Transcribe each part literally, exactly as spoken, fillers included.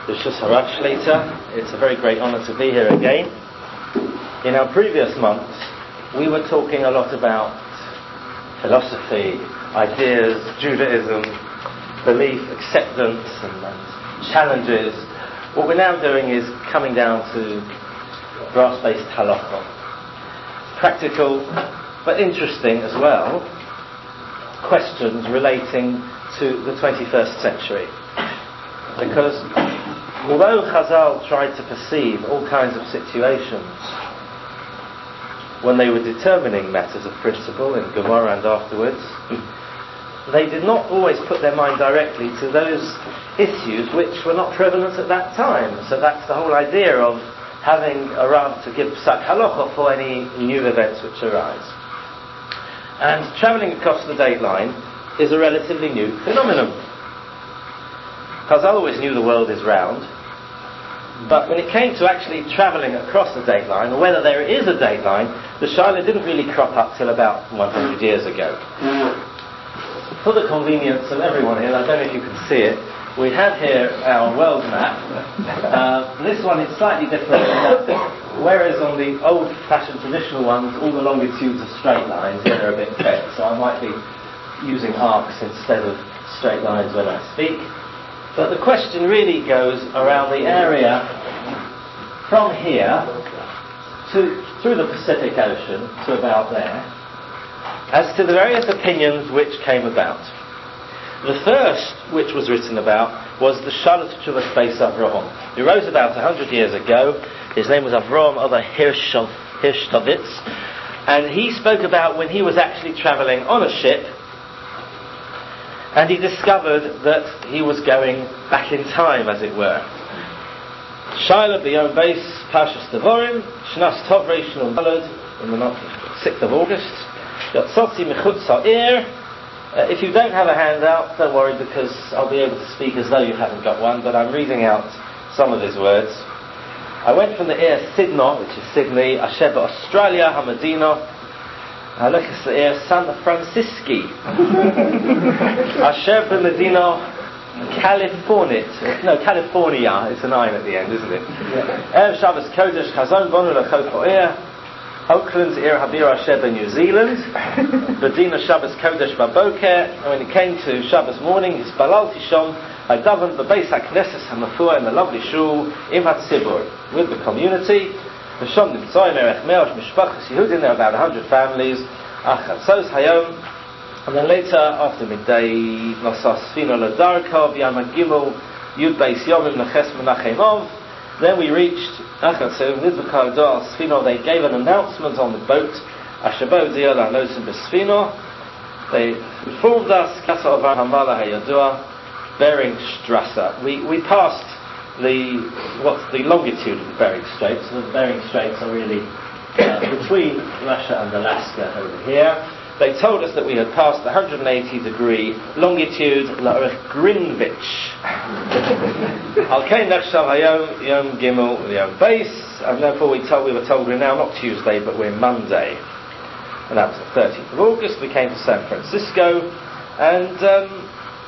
Rosh Hashanah. It's a very great honour to be here again. In our previous months, we were talking a lot about philosophy, ideas, Judaism, belief, acceptance, and, and challenges. What we're now doing is coming down to brass-based halacha. Practical, but interesting as well, questions relating to the twenty-first century. Because although Chazal tried to perceive all kinds of situations when they were determining matters of principle in Gemara and afterwards, they did not always put their mind directly to those issues which were not prevalent at that time. So that's the whole idea of having a Rav to give psak halacha for any new events which arise. And travelling across the date line is a relatively new phenomenon. Chazal always knew the world is round, but when it came to actually travelling across the date line, or whether there is a date line, the shaila didn't really crop up till about one hundred years ago. For the convenience of everyone here, I don't know if you can see it, we have here our world map. Uh, this one is slightly different, whereas on the old-fashioned traditional ones, all the longitudes are straight lines, here they're a bit bent, so I might be using arcs instead of straight lines when I speak. But the question really goes around the area from here to through the Pacific Ocean to about there, as to the various opinions which came about. The first which was written about was the Shalat Tshuvas Beis Avraham. He rose about a hundred years ago. His name was Avraham Other Hirshtovitz, and he spoke about when he was actually travelling on a ship, and he discovered that he was going back in time, as it were. Shaila B'Yom Beis Parshas Devarim Shnas Tov Reish Nun Daled in the sixth of August. Yotzotzi Mechutz Ha'ir. If you don't have a handout, don't worry, because I'll be able to speak as though you haven't got one, but I'm reading out some of his words. I went from the Eir Sydney, which is Sydney, Asher Australia, Hamadina, Alekas Eir San Francisco, Asher Medina, California. No, California. It's an I at the end, isn't it? Erev Shabbos Kodesh Chazon Bonu Lechot Eir, Oakland Eir Habir Asher New Zealand, Medina Shabbos Kodesh Baboker. And when it came to Shabbos morning, his Balalti Shom, I davened the Beis HaKnesses Hamafua in the lovely shul in Hatzibur with the community. And then later, after midday, then we reached they gave an announcement on the boat. They informed us Bering Strasse. We, we passed the what's the longitude of the Bering Straits. So the Bering Straits are really uh, between Russia and Alaska over here. They told us that we had passed the one hundred eighty degree longitude Laurich Greenwich. Alkein Nechshav Hayom Yom Gimel Yom Beis, and therefore we told we were told we're now not Tuesday but we're Monday, and that was the thirteenth of August. We came to San Francisco, and. Um,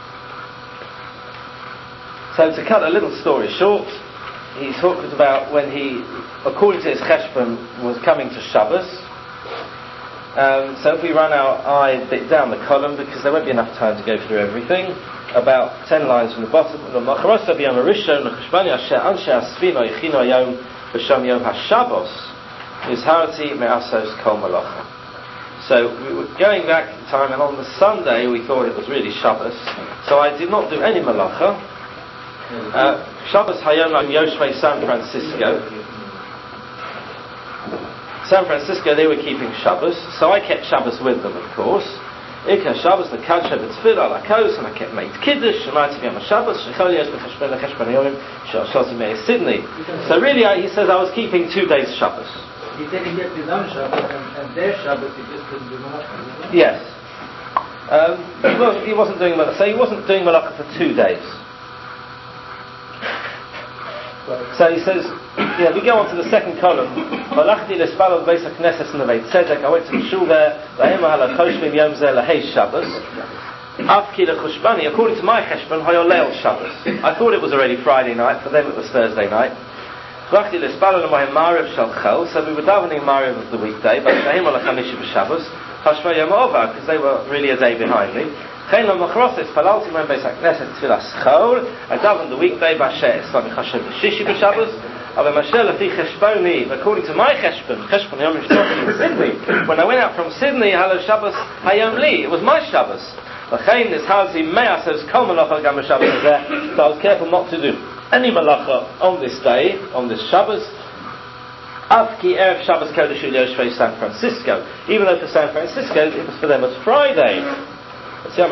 So to cut a little story short, he talked about when he, according to his cheshbon, was coming to Shabbos. Um, so if we run our eye a bit down the column, because there won't be enough time to go through everything, about ten lines from the bottom. So we were going back in time, and on the Sunday we thought it was really Shabbos, so I did not do any malacha. Uh, Shabbos Hayom Am Yoshvei San Francisco. San Francisco, they were keeping Shabbos, so I kept Shabbos with them, of course. Ikha Shabbos the Kadsha B'Tfila Lakos, and I kept made Kiddush. Shemaiti B'Yom Shabbos Shechol Yesh B'Cheshben L'Cheshben Yomim Shoshim Me'er Sydney. So really, I, he says I was keeping two days Shabbos. He didn't get his own Shabbos, and, and their Shabbos he just couldn't do Malachah. Yes. Um, he, was, he wasn't doing Malachah, so he wasn't doing Malachah for two days. So he says, yeah, we go on to the second column. I went to the shul there. Avki lechushbani, according to my cheshbon, hayolel Shabbos. I thought it was already Friday night, for them it was Thursday night. So we were davening Mariv of the weekday, but because they were really a day behind me. I davened the weekday, according to my cheshbon, cheshbon Yom in Sydney. When I went out from Sydney, Hello Shabbos Hayom Li, it was my Shabbos. So I was careful not to do any malacha on this day, on this Shabbos. Afki Erev Shabbos Kodesh Yoshvei San Francisco. Even though for San Francisco, it was for them it's Friday. San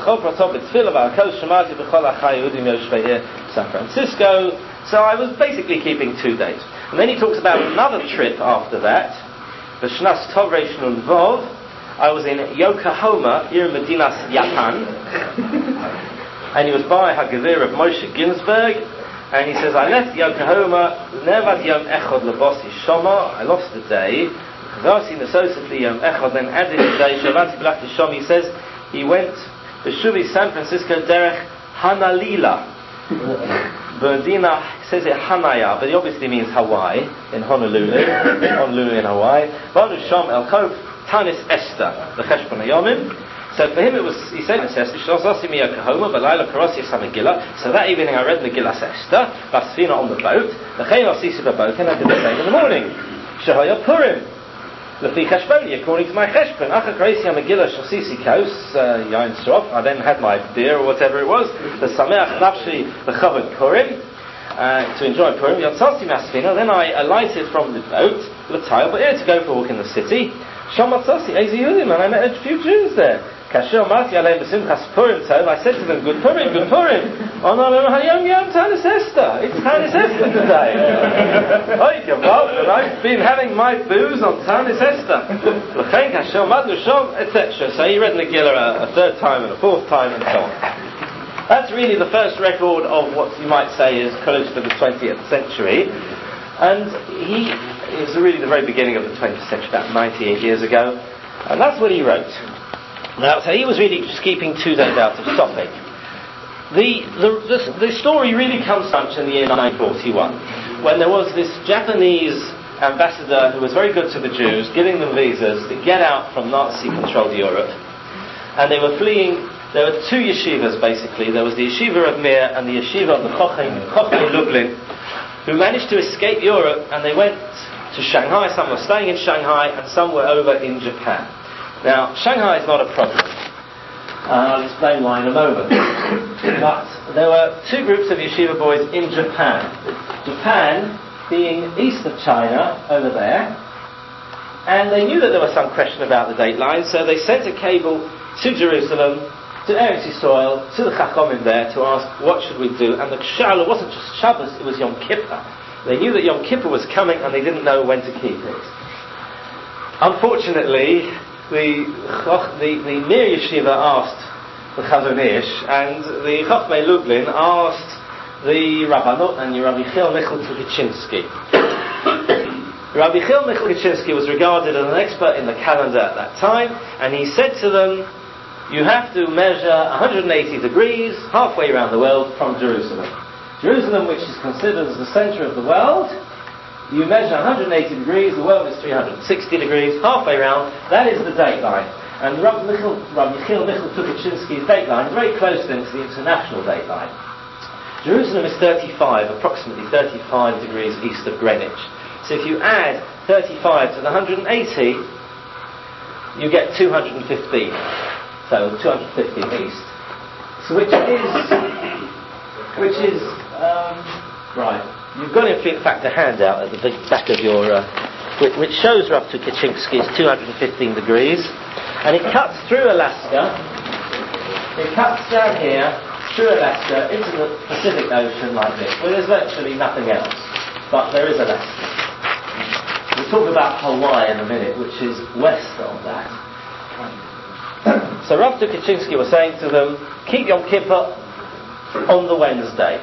Francisco. So I was basically keeping two days. And then he talks about another trip after that. The Shnas Tov Reish Nun Vov. I was in Yokohama, here in Medinas Japan. And he was by Hagazir of Moshe Ginsburg. And he says, I left Yokohama, Nevad Yom Echod Labosi Shoma. I lost the day. Then added the day, Shavati Blachti Shom. He says, he went to Shuvi San Francisco Derech Hanalila. Berdina says it Hanaya, but it obviously means Hawaii, in Honolulu. Honolulu in Hawaii. Vanu Shom El Kov Tanis Esther, the Cheshbon Hayomim. So for him it was, he said, so that evening I read Megillas Esther, Basfina on the boat, the Chayim Asisi boat, and I did the same in the morning. Shahaya Purim, Lefi Cheshboni, according to my Cheshbon, Acha Kreisi Megillah Shasisi Kos, Yain Srof, I then had my beer or whatever it was, the Sameach Nafshi, the Chavod Purim, uh, to enjoy Purim, Yatsasi Masfina, then I alighted from the boat, L'Tayl, but here to go for a walk in the city, Shamatzasi, Ezi Yudim, and I met a few Jews there. Kasher Mati Aleim B'Simchas Purim Tov. I said to them, "Good Purim, good Purim." Oh no, no, Hayom Yom Tanis Esther. It's Tanis Esther today. Oy Gavalt, and I've been having my booze on Tanis Esther. L'chein Kasher Madu Shom, et cetera. So he read Megillah a, a third time and a fourth time and so on. That's really the first record of what you might say is close to the twentieth century, and he it was really the very beginning of the twentieth century, about ninety-eight years ago, and that's what he wrote. Now, so he was really just keeping two days out of stopping. The, the, the, the story really comes much in the year nineteen forty-one, when there was this Japanese ambassador who was very good to the Jews, giving them visas to get out from Nazi-controlled Europe. And they were fleeing, there were two yeshivas basically. There was the yeshiva of Mir and the yeshiva of the Chochem Lublin, who managed to escape Europe, and they went to Shanghai. Some were staying in Shanghai and some were over in Japan. Now, Shanghai is not a problem. Uh, I'll explain why in a moment. But there were two groups of yeshiva boys in Japan. Japan being east of China, over there. And they knew that there was some question about the date line, so they sent a cable to Jerusalem, to Eretz Yisrael, to the Chachomim there, to ask, what should we do? And the Shaila wasn't just Shabbos, it was Yom Kippur. They knew that Yom Kippur was coming, and they didn't know when to keep it. Unfortunately, The, the, the Mir Yeshiva asked the Chazon Ish, and the Chochmei Lublin asked the Rabbanot and Rabbi Chil Michal Tukachinsky. Rabbi Chil Michal Tukachinsky was regarded as an expert in the calendar at that time, and he said to them, you have to measure one hundred eighty degrees halfway around the world from Jerusalem. Jerusalem, which is considered as the centre of the world, you measure one hundred eighty degrees, the world is three hundred sixty degrees, halfway round, that is the date line. And Rabbi Michal, Rabbi Chil Michal Tukachinsky's date line is very close then to the international date line. Jerusalem is thirty-five, approximately thirty-five degrees east of Greenwich. So if you add thirty-five to the one hundred eighty, you get two hundred fifteen. So two hundred fifteen east. So which is, which is, um, right. You've got in fact a handout at the big back of your, uh, which, which shows Rav Tukachinsky's two hundred fifteen degrees, and it cuts through Alaska. It cuts down here through Alaska into the Pacific Ocean like this, where there's virtually nothing else, but there is Alaska. We'll talk about Hawaii in a minute, which is west of that. So Rav Tukachinsky was saying to them, keep Yom Kippur on the Wednesday.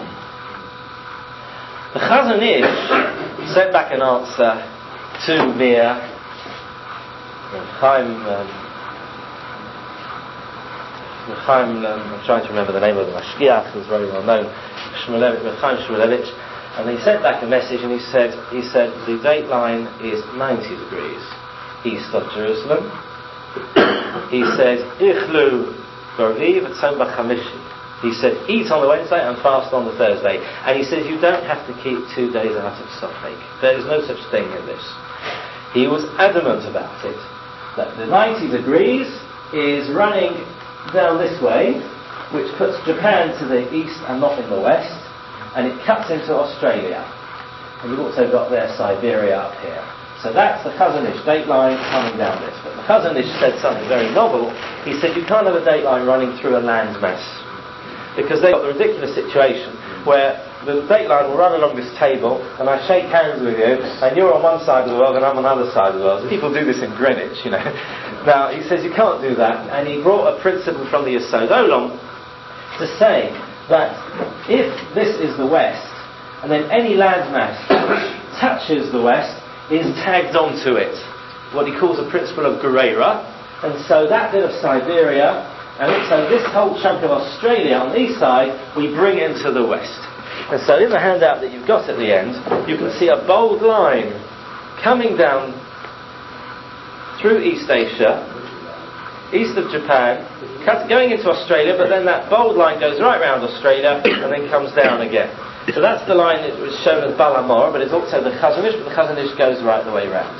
The Chazon Ish sent back an answer to Mir, Chaim, um, Chaim, um, I'm trying to remember the name of the Mashgiach, who's very well known, Shmulevich, Chaim Shmulevich, and he sent back a message, and he said, he said the date line is ninety degrees east of Jerusalem. He said, Ichlu B'Raviv V'Tzom B'Chamishi. He said, eat on the Wednesday and fast on the Thursday. And he says, you don't have to keep two days out of Sofek. There is no such thing in this. He was adamant about it, that the ninety degrees is running down this way, which puts Japan to the east and not in the west, and it cuts into Australia. And you've also got there Siberia up here. So that's the Chazon Ish date line coming down this. But the Chazon Ish said something very novel. He said you can't have a date line running through a landmass, because they've got the ridiculous situation where the date line will run along this table, and I shake hands with you, and you're on one side of the world and I'm on the other side of the world. People do this in Greenwich, you know. Now, he says you can't do that, and he brought a principle from the Yesod Olam to say that if this is the West, and then any landmass which touches the West is tagged onto it, what he calls a principle of Guerrera, and so that bit of Siberia, and also this whole chunk of Australia on the east side, we bring into the West. And so in the handout that you've got at the end, you can see a bold line coming down through East Asia, east of Japan, cut, going into Australia, but then that bold line goes right round Australia and then comes down again. So that's the line that was shown as Balamor, but it's also the Chazon Ish, but the Chazon Ish goes right the way round.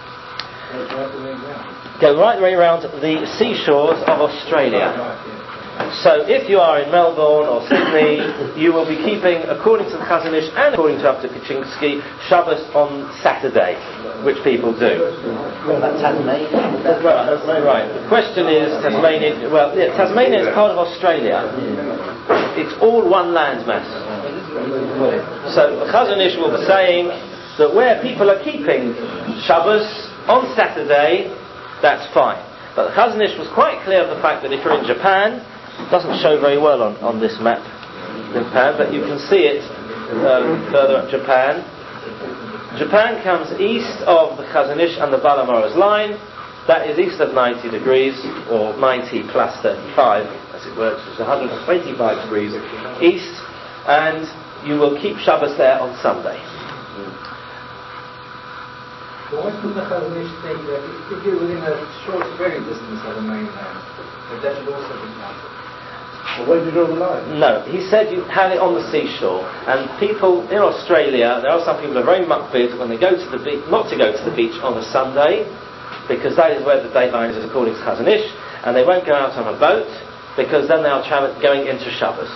Go right the way around the seashores of Australia. So if you are in Melbourne or Sydney, you will be keeping, according to the Chazon Ish and according to Abdul Kaczynski, Shabbos on Saturday, which people do. What about Tasmania? Right, right, right. The question is, Tasmania, well, yeah, Tasmania is part of Australia. It's all one landmass. So the Chazon Ish will be saying that where people are keeping Shabbos on Saturday, that's fine. But the Chazon Ish was quite clear of the fact that if you're in Japan, it doesn't show very well on, on this map in Japan, but you can see it um, further up Japan. Japan comes east of the Chazon Ish and the Balamora's line. That is east of ninety degrees, or ninety plus thirty-five, as it works, which is one hundred twenty-five degrees east, and you will keep Shabbos there on Sunday. So why couldn't the Chazon Ish think that if you're within a short swearing distance of the mainland, that that should also be counted? Well, where did you draw the line? No, he said you had it on the seashore, and people in Australia, there are some people who are very mukbid when they go to the beach, not to go to the beach on a Sunday, because that is where the date line is according to Chazon Ish, and they won't go out on a boat, because then they are tra- going into Shabbos.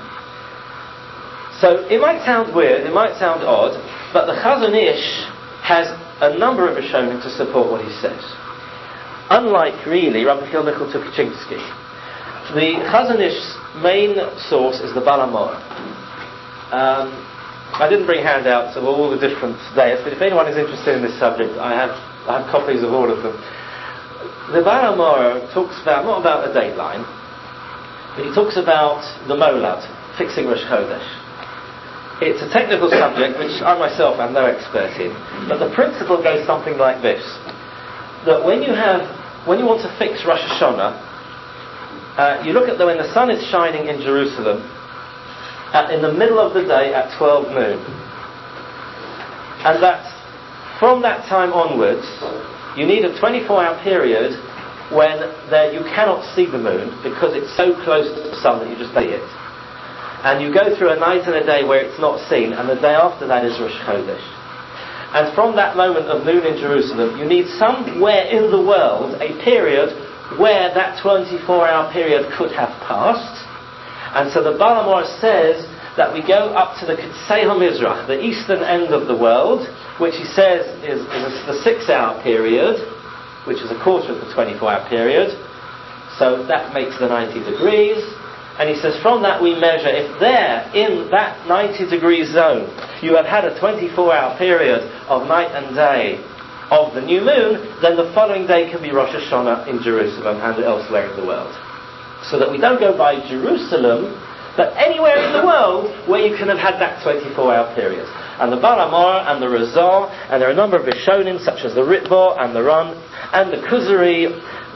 So it might sound weird, it might sound odd, but the Chazon Ish has a number of Rishonim to support what he says. Unlike, really, Rabbi Nickel Tukachinsky. The Chazon Ish's main source is the Balamor. Um, I didn't bring handouts of all the different days, but if anyone is interested in this subject, I have I have copies of all of them. The Balamor talks about, not about a date line, but he talks about the Molad, fixing Rosh Chodesh. It's a technical subject which I myself am no expert in, but the principle goes something like this: that when you have, when you want to fix Rosh Hashanah, uh, you look at the, when the sun is shining in Jerusalem, at, in the middle of the day at twelve noon, and that from that time onwards, you need a twenty-four hour period when there you cannot see the moon because it's so close to the sun that you just see it. And you go through a night and a day where it's not seen, and the day after that is Rosh Chodesh. And from that moment of noon in Jerusalem, you need somewhere in the world a period where that twenty-four hour period could have passed. And so the Balamor says that we go up to the Ketsei HaMizrach, the eastern end of the world, which he says is, is the six hour period, which is a quarter of the twenty-four hour period. So that makes the ninety degrees. And he says from that we measure, if there, in that ninety degree zone, you have had a twenty-four hour period of night and day of the new moon, then the following day can be Rosh Hashanah in Jerusalem and elsewhere in the world. So that we don't go by Jerusalem, but anywhere in the world where you can have had that twenty-four hour period. And the Balamor and the Razor, and there are a number of Rishonim such as the Ritva and the Ran and the Kuzari,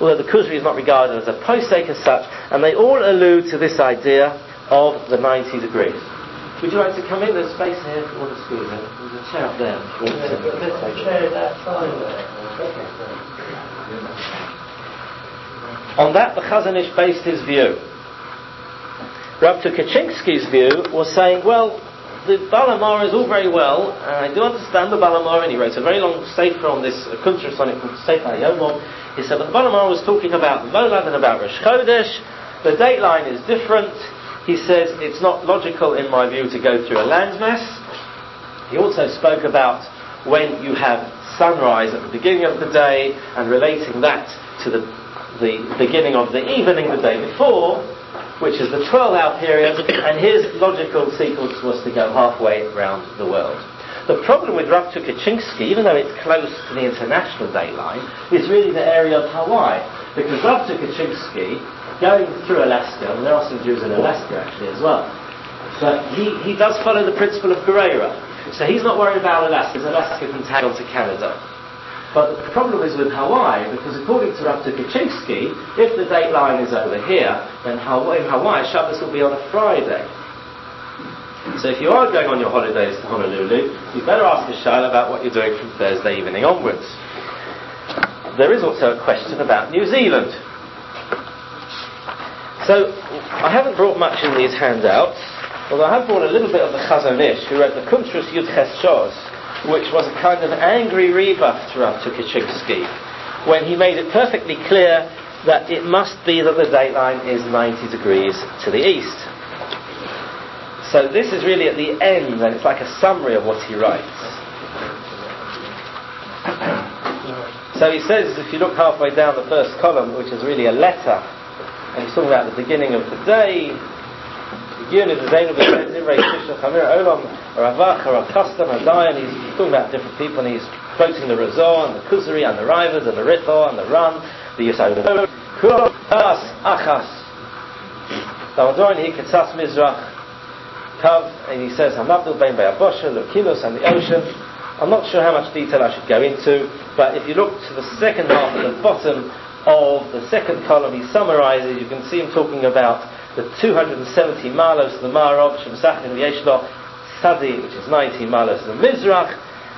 although the Kuzri is not regarded as a posek as such, and they all allude to this idea of the ninety degrees. Would you like to come in? There's space here for all the squeeze in. There's a chair up there. There's a chair outside there. On that, the Chazon Ish based his view. Rav Tukachinsky's view was saying, well, the Balamar is all very well, and I do understand the Balamar, and he wrote a very long sefer on this, a kuntras on it called Sefer Yomov. He said, but the Balamar was talking about Molad and about Rosh Chodesh. The date line is different. He says it's not logical, in my view, to go through a landmass. He also spoke about when you have sunrise at the beginning of the day, and relating that to the, the beginning of the evening the day before, which is the twelve-hour period, and his logical sequence was to go halfway around the world. The problem with Rav Tukachinsky, even though it's close to the international date line, is really the area of Hawaii. Because Rav Tukachinsky, going through Alaska, and there are some Jews in Alaska actually as well, but he, he does follow the principle of Guerrero. So he's not worried about Alaska, because Alaska can tag on to Canada. But the problem is with Hawaii, because according to Rav Tukachinsky, if the date line is over here, then Hawaii, in Hawaii, Shabbos will be on a Friday. So if you are going on your holidays to Honolulu, you better ask the Shaila about what you're doing from Thursday evening onwards. There is also a question about New Zealand. So, I haven't brought much in these handouts, although I have brought a little bit of the Chazon Ish, who wrote the Kuntras Yud Ches Shos, which was a kind of angry rebuff to Rav Tukachinsky, when he made it perfectly clear that it must be that the date line is ninety degrees to the east. So this is really at the end, and it's like a summary of what he writes. So he says, if you look halfway down the first column, which is really a letter, and he's talking about the beginning of the day, and he's talking about different people, and he's quoting the Razor and the Kuzari and the Rivers and the Rito and the Ran, the Yisod Kulas Achas Damadon he Ketzas Mizrach Kav, and he says Hamabdul Bein Be'abosha, Lukinos and the ocean. I'm not sure how much detail I should go into, but if you look to the second half at the bottom of the second column, he summarizes. You can see him talking about the two hundred seventy malos of the Ma'arov, Shemsachin V'Yeshlo Sadi, which is nineteen malos of the Mizrach.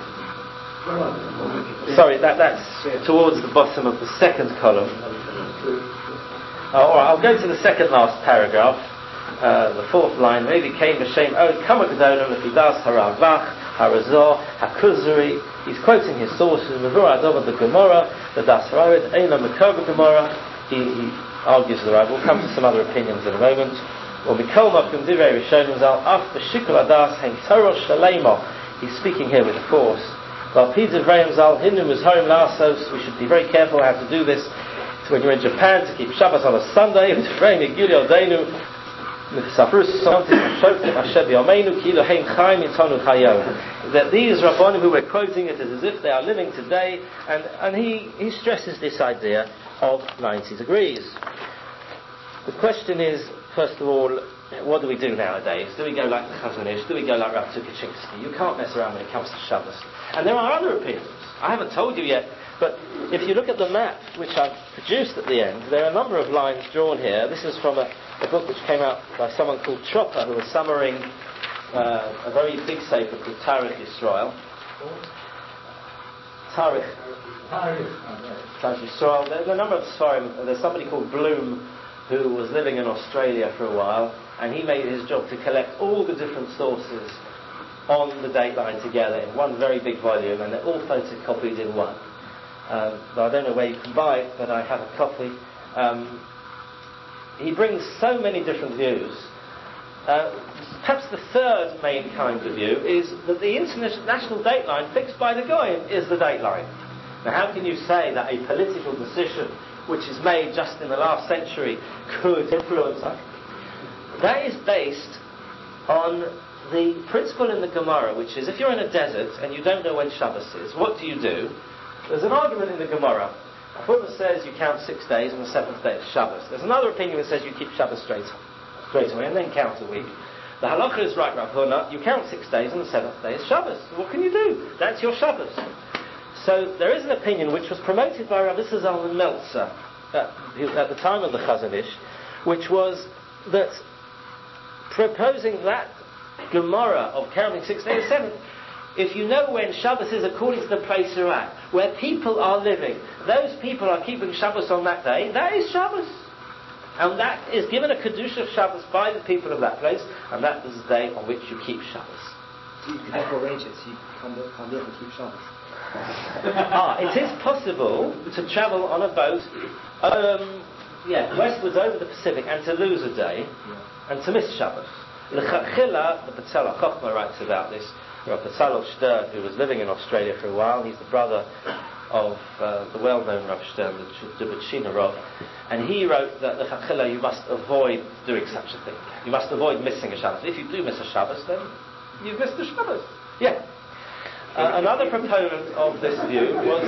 Sorry, that, that's towards the bottom of the second column. Uh, Alright, I'll go to the second last paragraph, uh, the fourth line. Maybe came B'Shem Od Kama Gedolim Lefidas Haravach Harazor Hakuzari. He's quoting his sources, Mavur Adov of the Gemara, the Das Ravid, Eina Mekoba Gemara. He, he argues the right. We'll come to some other opinions in a moment. Or Mikol Makum Divrei Rishonim Zal Af B'Shikul Adas Hein Torah Shalema. He's speaking here with force. Well, Peter Vrayim Zal Hindu Mizharim Lasos. We should be very careful how to do this. So when you're in Japan, to keep Shabbos on a Sunday, Vrayim Yiguli Odeinu that these Rabbanim who were quoting it is as if they are living today, and, and he, he stresses this idea of ninety degrees. The question is, first of all, what do we do nowadays? Do we go like the Chazon Ish? Do we go like Rav Tukachinsky? You can't mess around when it comes to Shabbos. And there are other opinions. I haven't told you yet, but if you look at the map which I've produced at the end, there are a number of lines drawn here. This is from a, a book which came out by someone called Tropper, who was summarizing uh, a very big sefer called Tarikh Yisrael. Tarikh. Tarikh Yisrael. There's a number of Sfarim. There's somebody called Bloom who was living in Australia for a while, and he made it his job to collect all the different sources on the dateline together in one very big volume, and they're all photocopied in one. Um, I don't know where you can buy it, but I have a copy. Um, he brings so many different views. Uh, perhaps the third main kind of view is that the international dateline fixed by the Goyim is the dateline. Now, how can you say that a political decision which is made just in the last century could influence us? That is based on the principle in the Gemara, which is if you're in a desert and you don't know when Shabbos is, what do you do? There's an argument in the Gemara. A Chumrah says you count six days and the seventh day is Shabbos. There's another opinion that says you keep Shabbos straight, straight away and then count a week. The halacha is right, Rav Huna, you count six days and the seventh day is Shabbos. What can you do? That's your Shabbos. So there is an opinion which was promoted by Rabbi Zal and Meltzer at, at the time of the Chazon Ish, which was that proposing that Gemara of counting six days, seven, if you know when Shabbos is according to the place you're at, where people are living, those people are keeping Shabbos on that day, that is Shabbos. And that is given a Kedusha of Shabbos by the people of that place, and that is the day on which you keep Shabbos. So you can never arrange it, so you can come here and keep Shabbos. ah, it is possible to travel on a boat, um, yeah, westwards over the Pacific, and to lose a day, yeah. and to miss Shabbos. L'chachila, the Betzalel Chochma writes about this. Rav Betzalel Stern, who was living in Australia for a while, he's the brother of uh, the well-known Rav Stern, the Dubachina Rav, and he wrote that the Chachila, you must avoid doing such a thing. You must avoid missing a Shabbos. If you do miss a Shabbos, then you've missed the Shabbos. Yeah. Uh, another proponent of this view was...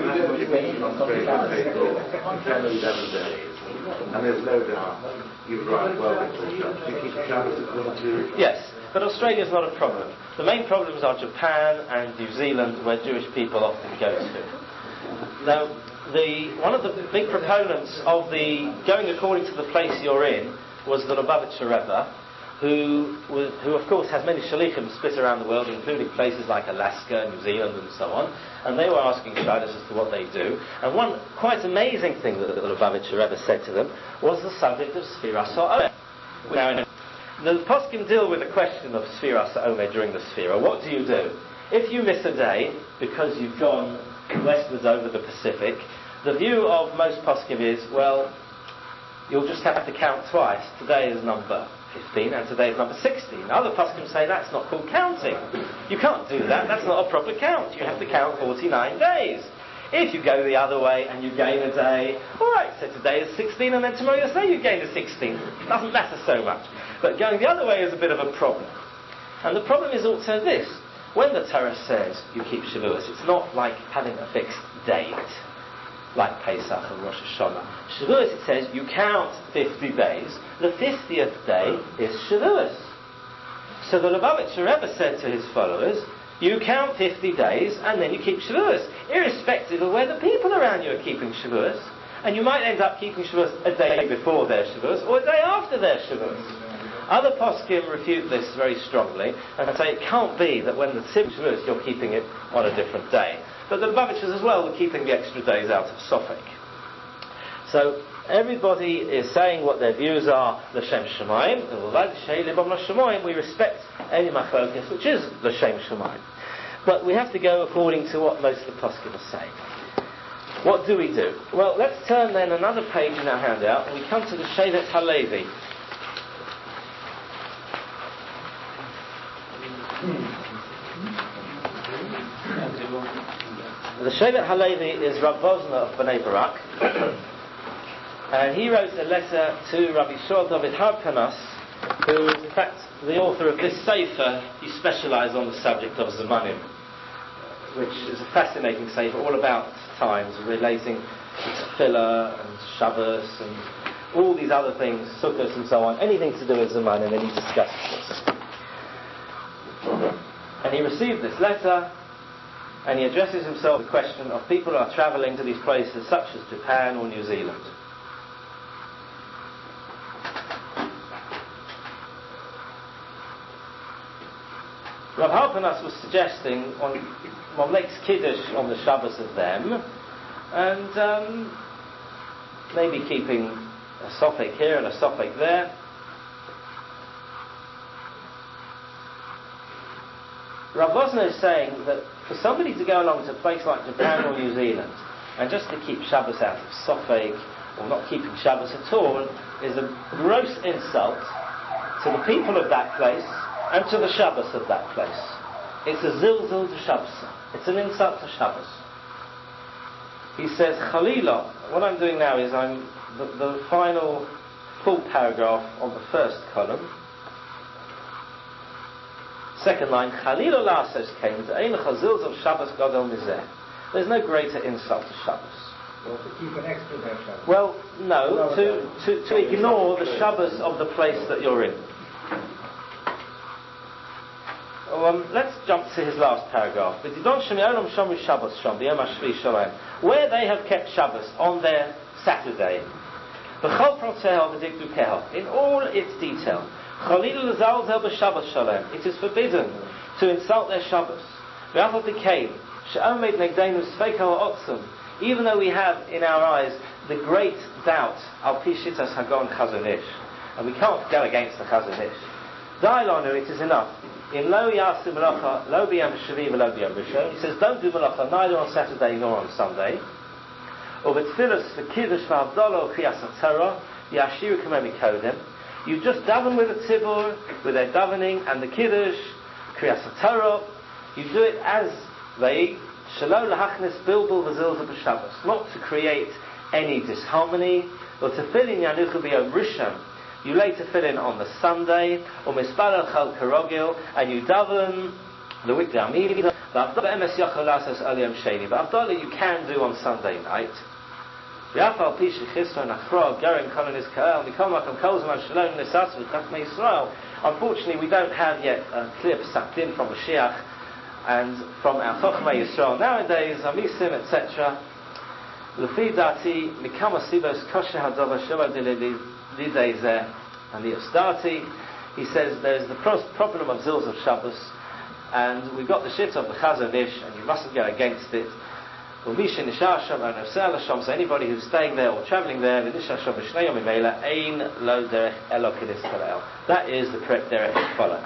And there's no doubt you've right well you keep Shabbos according to... Yes, but Australia's not a problem. The main problems are Japan and New Zealand, where Jewish people often go to. Now, the one of the big proponents of the going according to the place you're in was the Lubavitcher Rebbe, who, who of course has many shalichim split around the world, including places like Alaska, New Zealand and so on, and they were asking Shabbos as to what they do. And one quite amazing thing that the Lubavitcher Rebbe said to them was the subject of Sfiras HaOmer. Now, the poskim deal with the question of Sfiras HaOmer during the Sfira. What do you do? If you miss a day because you've gone westwards over the Pacific, the view of most poskim is, well, you'll just have to count twice. Today is number fifteen and today is number sixteen. Other poskim say that's not called counting. You can't do that. That's not a proper count. You have to count forty-nine days. If you go the other way and you gain a day, alright, so today is sixteen and then tomorrow you say you gain a sixteen. It doesn't matter so much. But going the other way is a bit of a problem. And the problem is also this. When the Torah says you keep Shavuos, it's not like having a fixed date, like Pesach or Rosh Hashanah. Shavuos, it says you count fifty days. The fiftieth day is Shavuos. So the Lubavitcher Rebbe said to his followers, you count fifty days and then you keep Shavuos, irrespective of whether people around you are keeping Shavuos. And you might end up keeping Shavuos a day before their Shavuos or a day after their Shavuos. Other poskim refute this very strongly and say it can't be that when the Sim Shavuos you're keeping it on a different day. But the Lubavitchers as well were keeping the extra days out of Sofek. So everybody is saying what their views are, L'Shem Shemayim, we respect any machlokas, which is L'Shem Shemayim. But we have to go according to what most of the poskim are saying. What do we do? Well, let's turn then another page in our handout and we come to the Shevet HaLevi. The Shevet HaLevi is Rav Vosner of Bnei Barak, and he wrote a letter to Rabbi Shor David Harpanas, who is in fact the author of this sefer. He specialised on the subject of Zemanim, which is a fascinating sefer all about times, relating to Tefillah and Shabbos and all these other things, Sukkot and so on, anything to do with Zemanim, and he discusses this. And he received this letter, and he addresses himself to the question of people who are travelling to these places such as Japan or New Zealand. Rav Harpanas was suggesting on one makes Kiddush on the Shabbos of them, and um, maybe keeping a Sofek here and a Sofek there. Rav Vosner is saying that for somebody to go along to a place like Japan or New Zealand and just to keep Shabbos out of Sofek or not keeping Shabbos at all is a gross insult to the people of that place and to the Shabbos of that place. It's a zilzul to Shabbos. It's an insult to Shabbos. He says, Chalila, what I'm doing now is I'm the, the final full paragraph on the first column. Second line, Chalila Lasos came to Ein Chazils of Shabbos Gadol Mizeh. There's no greater insult to Shabbos. Well, to keep an extra day of Shabbos. Well, no, to, to, to ignore the Shabbos of the place that you're in. Um, let's jump to his last paragraph. Where they have kept Shabbos on their Saturday. In all its detail. It is forbidden to insult their Shabbos. Even though we have in our eyes the great doubt, al pishitas hagon Chazon Ish, and we can't go against the Chazon Ish. Dailanu, it is enough. In lo yasu melacha, lo b'yam shvi v'lo b'yam rishon. He says, don't do melacha neither on Saturday nor on Sunday. Or v'tfilas v'kiddush v'avdala or kriyas haTorah yashiru kamei mikodem. You just daven with the tzibur, with their davening and the kiddush, kriyas haTorah. You do it as they shelo lahachnes bilbul v'zilza b'Shabbos, not to create any disharmony, or to fill in yanuchu b'yom rishon. You lay tefillin on the Sunday, or misparal chal karogil, and you daven the weekday amida. But Avdallah you can do on Sunday night. Unfortunately, we don't have yet a clear psak-din from Mashiach and from our Chochmei Yisrael nowadays, Amisim, et cetera. L'fi dati mikama sibos kosher hadava shava lidei and the Ostati. He says there is the problem of zilz of Shabbos, and we've got the shit of the Chazon Ish, and you mustn't go against it. So anybody who's staying there or travelling there, that is the correct derech to follow.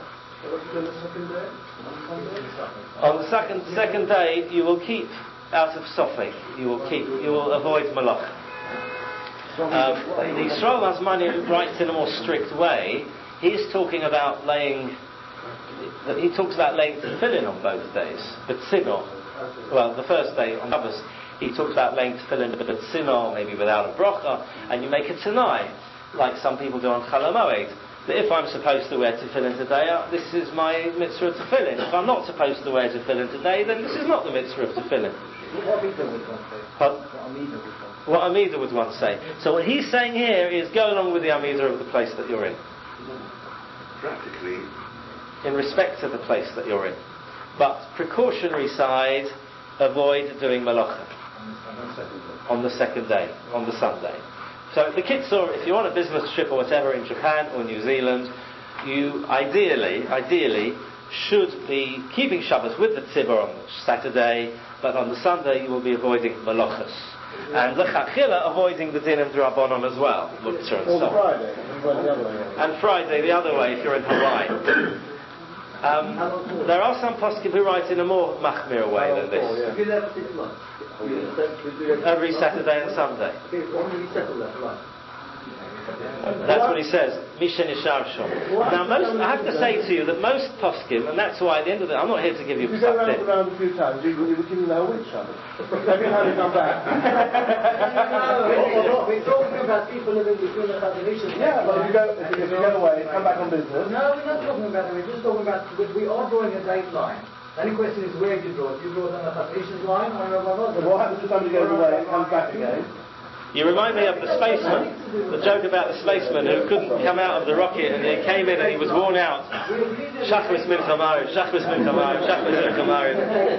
On the second second day, you will keep out of Sofek. You will keep. You will avoid malach. Um, the Yisrael Hazmani writes in a more strict way. He's talking about laying. He talks about laying tefillin on both days, but sinor. Well, the first day on Shabbos, he talks about laying tefillin, but sinor, maybe without a bracha, and you make a tanai, like some people do on Chol Hamoed. That if I'm supposed to wear tefillin today, uh, this is my mitzvah of tefillin. If I'm not supposed to wear tefillin today, then this is not the mitzvah of tefillin. What Amida would one say? What Amida would one say? What Amida would one say. So what he's saying here is go along with the Amida of the place that you're in. Practically. In respect to the place that you're in. But precautionary side, avoid doing malacha. On the second day. On the Sunday. So the Kitzur, if you're on a business trip or whatever in Japan or New Zealand, you ideally, ideally should be keeping Shabbos with the tzibur on Saturday, but on the Sunday you will be avoiding malachas. And l'chachila, avoiding the din of D'Rabbanan as well. Or Friday. And Friday the other way if you're in Hawaii. Um, there are some poskim who write in a more machmir way than this. Every Saturday and Sunday. That's what he says. Mishen Yishar Shom. Now, most, I have to say to you that most poskim, and that's why at the end of the, I'm not here to give you If you go psak round, around a few times, you, you were killing the whole week, Shabbos. Every time you come back. No, we're talking about people living between the Chazon Ish and Yeah, but if you go, if you go away, come back on business. No, we're not talking about it. We're just talking about, we are drawing a date line. The only question is where do you draw it? Do you draw it on the Chazon Ish's line or on the So what happens if somebody goes away and comes back again? You remind me of the spaceman, the joke about the spaceman who couldn't come out of the rocket and he came in and he was worn out. Shachris min chamarim, Shachris min chamarim, Shachris min chamarim.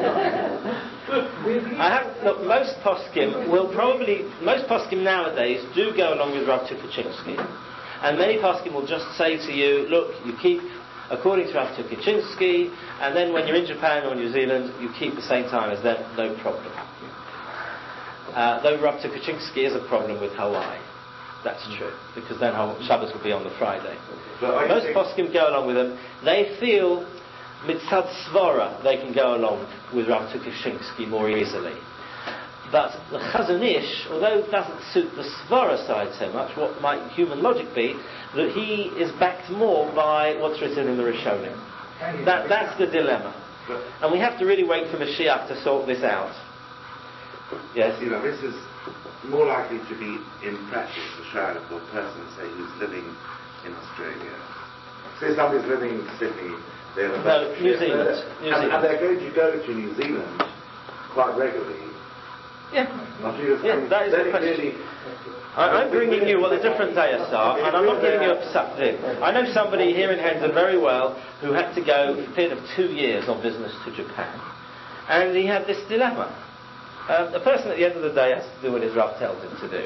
I have, look, most poskim will probably, most poskim nowadays do go along with Rav Tukachinsky. And many poskim will just say to you, look, you keep according to Rav Tukachinsky, and then when you're in Japan or New Zealand, you keep the same time as them, no problem. Uh, though Rav Tukachinsky is a problem with Hawaii. That's true, because then Shabbos will be on the Friday. Most poskim go along with them. They feel mitzad svara they can go along with Rav Tukachinsky more easily. But the Chazon Ish, although it doesn't suit the svara side so much, what might human logic be, that he is backed more by what's written in the Rishonim. That, that's the dilemma. And we have to really wait for Mashiach to sort this out. Yes? You know, this is more likely to be in practice the shayla for a person, say, who's living in Australia. Say somebody's living in Sydney, they're no, New Zealand. New and, Zealand. and they're going to go to New Zealand quite regularly. Yeah, yeah, that is the question. I, I'm bringing you what the different dayas are, and I'm not giving you a psak din. I know somebody here in Hendon very well who had to go for a period of two years on business to Japan, and he had this dilemma. Um, the person at the end of the day has to do what his Rav tells him to do.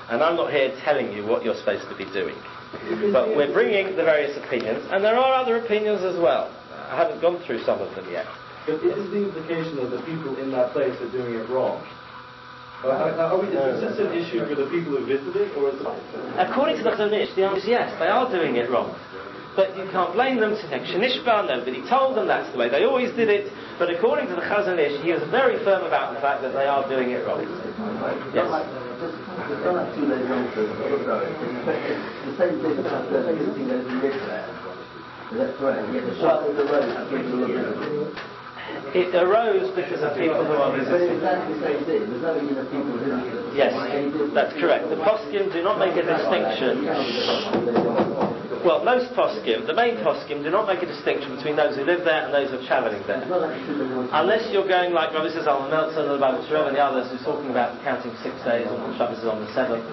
And I'm not here telling you what you're supposed to be doing. But we're bringing the various opinions, and there are other opinions as well. I haven't gone through some of them yet. But is the implication that the people in that place are doing it wrong? Uh, are we, is this an issue for the people who visited, or is it... According to the Chazon Ish, the answer is yes, they are doing it wrong. But you can't blame them. Shenishba, nobody told them that's the way. They always did it. But according to the Chazon Ish, he is very firm about the fact that they are doing it wrong. Yes. Just don't have two days later, the same thing about the visiting those who live there. Is that correct? Yeah, the shop of the road has people who live there. It arose because of people who are But visiting. it's exactly the same thing. There's no union of people who... Yes, that's correct. The poskim do not make a distinction. Well, most poskim, the main poskim, do not make a distinction between those who live there and those who are travelling there. Unless you're going like Rabbi Zalman Meltzer and Rabbi Shmuel and the others who's talking about counting six days and Shabbos is on the seventh.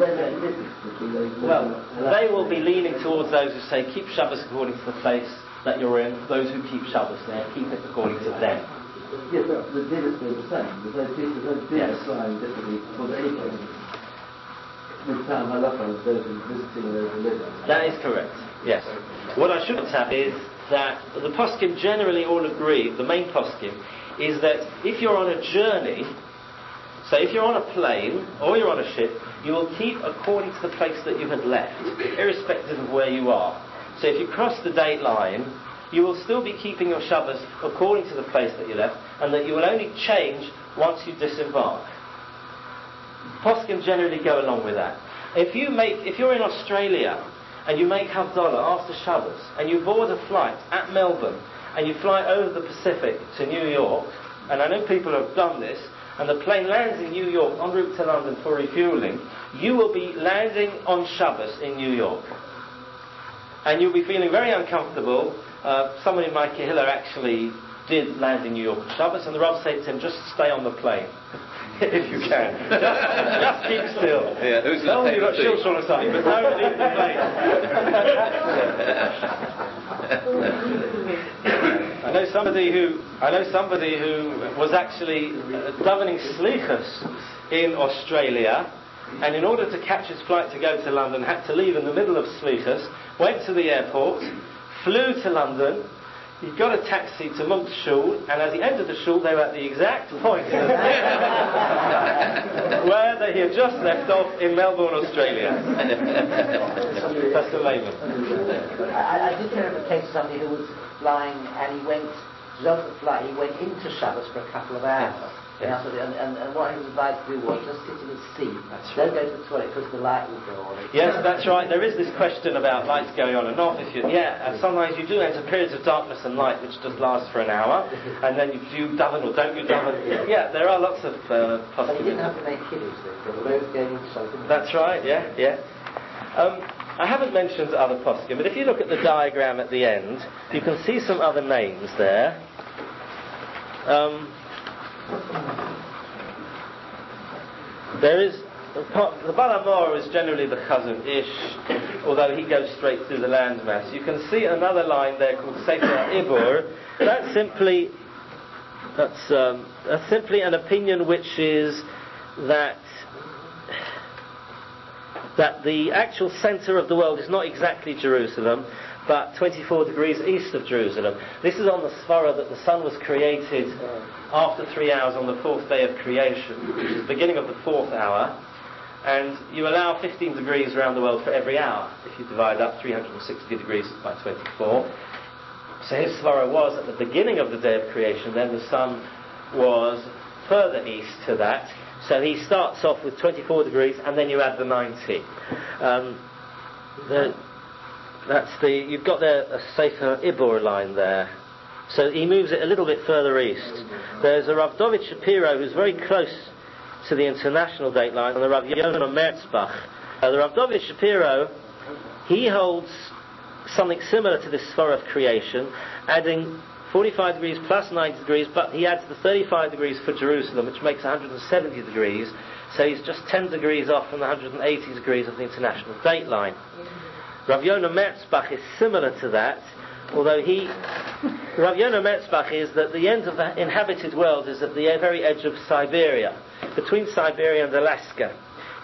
Well, they will be leaning towards those who say keep Shabbos according to the place that you're in. Those who keep Shabbos there, keep it according to them. Yes, but the din is still the same. There's no din, there's no din applying differently for anything. With time halacha, those who visiting those who live there. That is correct, yes. What I should have is that the poskim generally all agree, the main poskim, is that if you're on a journey, so if you're on a plane or you're on a ship, you will keep according to the place that you had left, irrespective of where you are. So if you cross the date line, you will still be keeping your Shabbos according to the place that you left, and that you will only change once you disembark. Poskim generally go along with that. If you make, if you're in Australia and you make Havdalah after Shabbos and you board a flight at Melbourne and you fly over the Pacific to New York, and I know people have done this, and the plane lands in New York en route to London for refueling, you will be landing on Shabbos in New York. And you'll be feeling very uncomfortable. Uh, someone in my Kehillah actually did land in New York on Shabbos, and the Rav said to him, just stay on the plane. If you can. Just, just keep still. Yeah, who's no, you've got shilshon or something, but don't leave the plane. I know somebody who I know somebody who was actually uh, davening slichus in Australia, and in order to catch his flight to go to London, had to leave in the middle of slichus, went to the airport, flew to London. He got a taxi to Monk's Shul, and as he entered the shul, they were at the exact point where they, he had just left off in Melbourne, Australia. That's the layman. I, I did hear of a case of somebody who was flying, and he went, on the flight, he went into Shabbos for a couple of hours. Yes. And, and, and what he was advised to do was just sit in his seat. That's Don't right. go to the toilet because the light will go on. Yes, that's right. There is this question about lights going on and off. If you, yeah, and sometimes you do enter periods of darkness and light which just last for an hour, and then you do daven or don't you daven. Yeah, there are lots of uh, But he didn't possibilities. have to make kiddush, so the road going into something. That's right. Yeah, yeah. Um, I haven't mentioned other poskim, but if you look at the diagram at the end, you can see some other names there. Um, There is, the Baal HaMaor is generally the Chazon Ish, although he goes straight through the landmass. You can see another line there called Sefer Ibor. That's simply, that's, um, that's simply an opinion which is that that the actual centre of the world is not exactly Jerusalem, but twenty-four degrees east of Jerusalem. This is on the svara that the sun was created after three hours on the fourth day of creation, which is the beginning of the fourth hour, and you allow fifteen degrees around the world for every hour, if you divide up three hundred sixty degrees by twenty-four. So his svara was at the beginning of the day of creation, then the sun was further east to that, so he starts off with twenty-four degrees, and then you add the ninety. Um, the, That's the, you've got there a Sefer Ibor line there. So he moves it a little bit further east. There's a Rav David Shapiro who's very close to the international date line, and the Rav Yonah Merzbach. Uh, the Rav David Shapiro, he holds something similar to this Sphara of creation, adding forty-five degrees plus ninety degrees, but he adds the thirty-five degrees for Jerusalem, which makes one hundred seventy degrees. So he's just ten degrees off from the one hundred eighty degrees of the international date line. Rav Yonah Merzbach is similar to that, although he, Rav Yonah Merzbach is that the end of the inhabited world is at the very edge of Siberia, between Siberia and Alaska.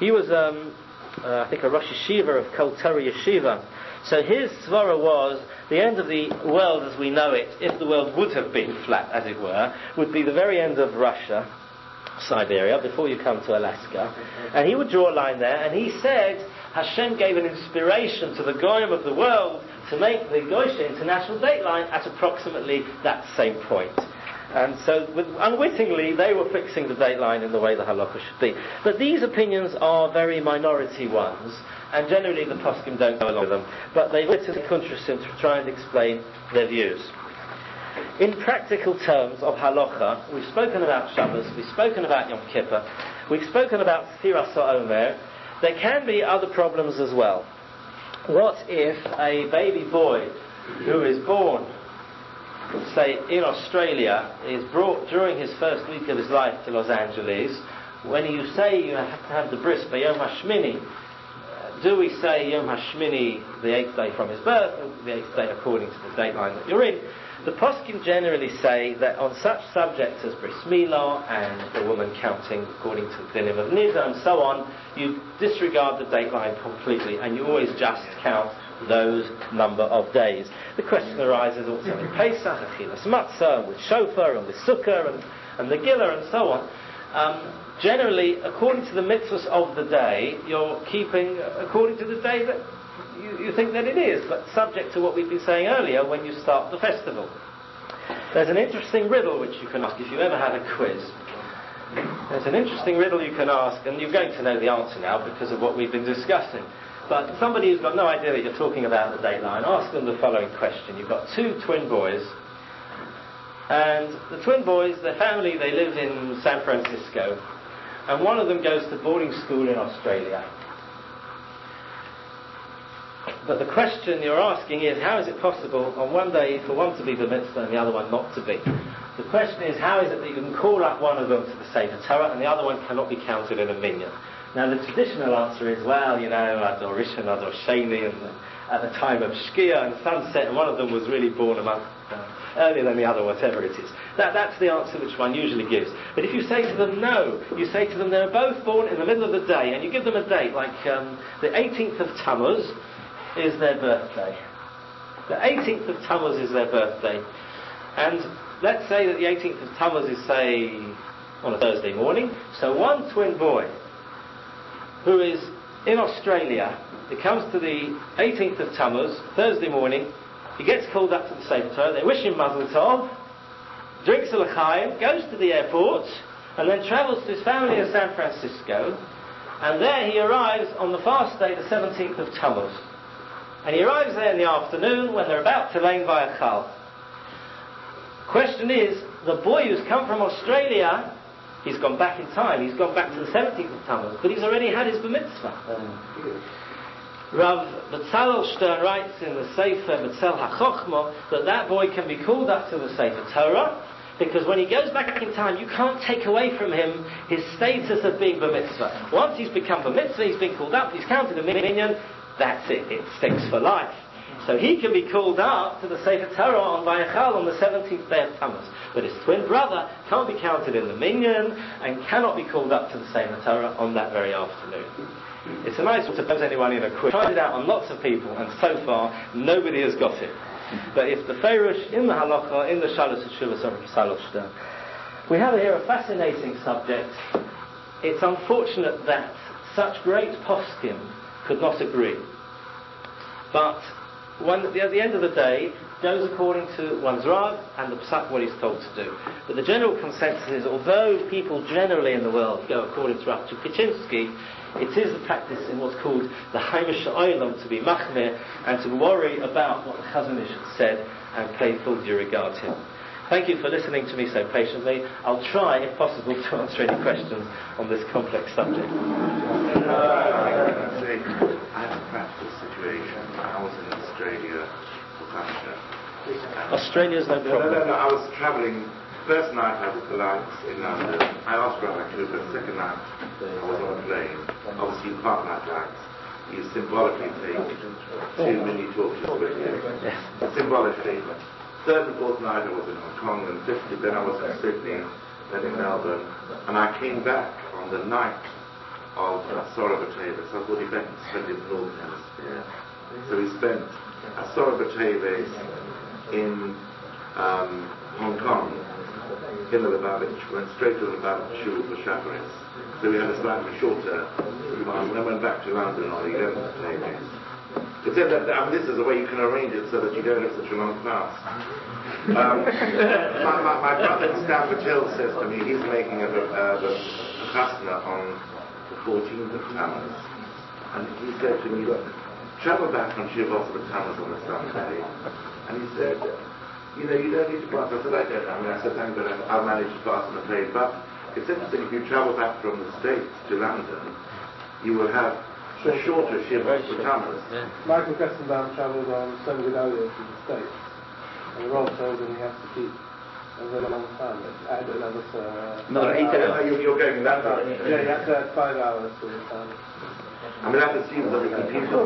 He was, um, uh, I think, a Rosh Yeshiva of Kol Torah Yeshiva. So his svara was the end of the world as we know it, if the world would have been flat, as it were, would be the very end of Russia, Siberia, before you come to Alaska. And he would draw a line there, and he said Hashem gave an inspiration to the Goyim of the world to make the Goyshe International Dateline at approximately that same point. And so, with, unwittingly, they were fixing the dateline in the way the halakha should be. But these opinions are very minority ones, and generally the poskim don't go along with them. But they written kuntrasim to try and explain their views. In practical terms of halacha, we've spoken about Shabbos, we've spoken about Yom Kippur, we've spoken about Sfiras HaOmer. There can be other problems as well. What if a baby boy who is born, say, in Australia, is brought during his first week of his life to Los Angeles? When you say you have to have the bris by Yom HaShmini, uh, do we say Yom HaShmini, the eighth day from his birth, or the eighth day according to the dateline that you're in? The poskim generally say that on such subjects as bris milah and the woman counting according to the dinim of nida and so on, you disregard the dateline completely, and you always just count those number of days. The question arises also in Pesach, Achilas Matzah, with Shofar and with Sukkah and, and the Gila and so on. Um, generally, according to the mitzvahs of the day, you're keeping according to the day that you, you think that it is, but subject to what we've been saying earlier when you start the festival. There's an interesting riddle which you can ask if you ever had a quiz. There's an interesting riddle you can ask, and you're going to know the answer now because of what we've been discussing. But somebody who's got no idea that you're talking about the dateline, ask them the following question. You've got two twin boys, and the twin boys, their family, they live in San Francisco, and one of them goes to boarding school in Australia. But the question you're asking is, how is it possible on one day for one to be bar mitzvah and the other one not to be? The question is, how is it that you can call up one of them to the Sefer Torah and the other one cannot be counted in a minyan? Now the traditional answer is, well, you know, Ador Rishon, Ador Sheni, and at the time of Shkia and sunset, and one of them was really born a month uh, earlier than the other, whatever it is. That, that's the answer which one usually gives. But if you say to them no, you say to them they're both born in the middle of the day, and you give them a date, like um, the eighteenth of Tammuz is their birthday. The eighteenth of Tammuz is their birthday. And let's say that the eighteenth of Tammuz is, say, on a Thursday morning, so one twin boy who is in Australia, he comes to the eighteenth of Tammuz, Thursday morning, he gets called up to the Sefer Torah, they wish him Mazel Tov, drinks a l'chaim, goes to the airport, and then travels to his family in San Francisco, and there he arrives on the fast day, the seventeenth of Tammuz. And he arrives there in the afternoon when they're about to lein vayachal. Question is, the boy who's come from Australia, he's gone back in time, he's gone back to the seventeenth of Tammuz, but he's already had his bar mitzvah. Rav Betzalel Stern writes in the Sefer Betzel HaChochma that that boy can be called up to the Sefer Torah, because when he goes back in time, you can't take away from him his status of being bar mitzvah. Once he's become bar mitzvah, he's been called up, he's counted a minyan, that's it, it sticks for life. So he can be called up to the Sefer Torah on Vayachal on the seventeenth day of Tammuz. But his twin brother can't be counted in the minyan and cannot be called up to the Sefer Torah on that very afternoon. It's a nice one to pose anyone in a quiz. Tried it out on lots of people, and so far nobody has got it. But if the Ferush in the Halacha, in the Shalos Shuvas of Betzalel Stern, we have here a fascinating subject. It's unfortunate that such great poskim could not agree. But one, at the end of the day, goes according to one's Rav and the Psak what he's told to do. But the general consensus is, although people generally in the world go according to Rav Tukachinsky, it is the practice in what's called the Haimish Olam to be machmir and to worry about what the Chazon Ish said and pay full due regard to him. Thank you for listening to me so patiently. I'll try, if possible, to answer any questions on this complex subject. Uh, I have a practical situation. I was in Australia for Hanukkah. Australia's no problem. No, no, no, I was travelling. First night I was Lights in London. I asked Rabbi Cooper. Second night I was on a plane. Obviously you can't like Lights. You symbolically take two mini torches with you. Yes. Symbolically. Third and fourth night I was in Hong Kong, and fifth, then I was in Sydney, then in Melbourne, and I came back on the night of Asora B'Teves. That's what he spent in the Northern Hemisphere. So he spent Asora B'Teves in um, Hong Kong, in the Lubavitch, went straight to the Lubavitch Shul for Shacharis. So we had a slightly shorter one, and then went back to London on the eleventh day. It said that, I mean, this is the way you can arrange it so that you don't have such a long class. Um, my, my, my brother in Stamford Hill says to me, he's making a, a, a, a chasna on the fourteenth of Tammuz. And he said to me, look, travel back from Shivos of Tammuz on the Sunday. And he said, you know, you don't need to fast. I said, I don't know. I mean, I said, thank God I'll manage to fast, I'm afraid. But it's interesting, if you travel back from the States to London, you will have a shorter Shivos of Tammuz. Yeah. Michael Kestenbaum travelled on Sunday Gedalia to the States. And the Rob told him he has to keep a very long time. Add another uh, Another eight hours. You're, you're going that far. Yeah, you have to add five hours to the time. I mean, that assumes that we can keep them.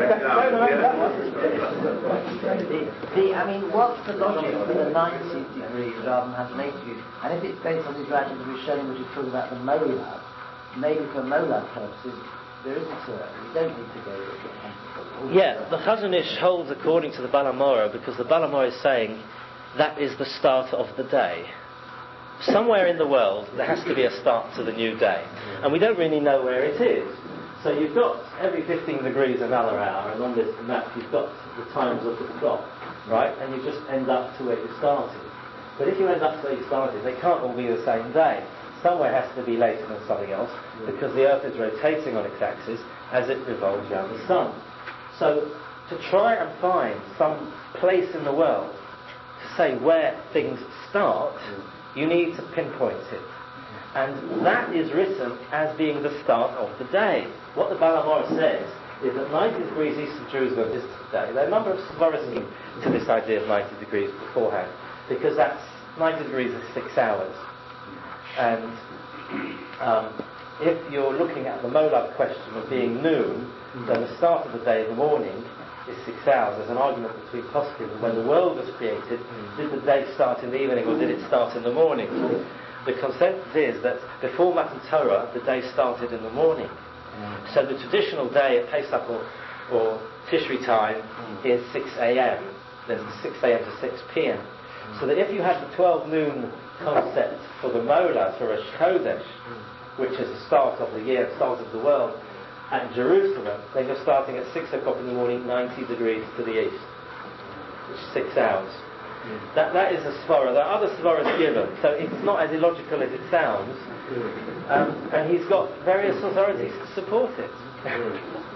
the, I mean, what's the logic for the ninety degrees rather than one hundred eighty degrees? And if it's based on these writings we've shown, which is talking about the molar, maybe for molar purposes, there isn't a, you don't need to go with it. Yeah, the Chazon Ish holds according to the Balamora, because the Balamora is saying that is the start of the day. Somewhere in the world there has to be a start to the new day, and we don't really know where it is. So you've got every fifteen degrees another hour, and on this map you've got the times of the clock, right? And you just end up to where you started. But if you end up to where you started, they can't all be the same day. Somewhere has to be later than something else, because the Earth is rotating on its axis as it revolves around the Sun. So to try and find some place in the world to say where things start, you need to pinpoint it. And that is written as being the start of the day. What the Balamora says is that ninety degrees east of Jerusalem is today. There are a number of svaras to this idea of ninety degrees beforehand, because that's ninety degrees is six hours. And um, if you're looking at the Molad question of being noon, then the start of the day in the morning is six hours. There's an argument between poskim and when the world was created, did the day start in the evening or did it start in the morning? The consensus is that before Matan Torah, the day started in the morning. Mm. So the traditional day at Pesach or, or Tishri time mm. is six a.m. There's six a.m. to six p.m. Mm. So that if you had the twelve noon concept for the Mola, for Rosh Chodesh, mm. which is the start of the year, start of the world, at Jerusalem, then you're starting at six o'clock in the morning, ninety degrees to the east, which is six hours. That that is a svara. There are other svaras given, so it's not as illogical as it sounds. Um, and he's got various authorities to support it.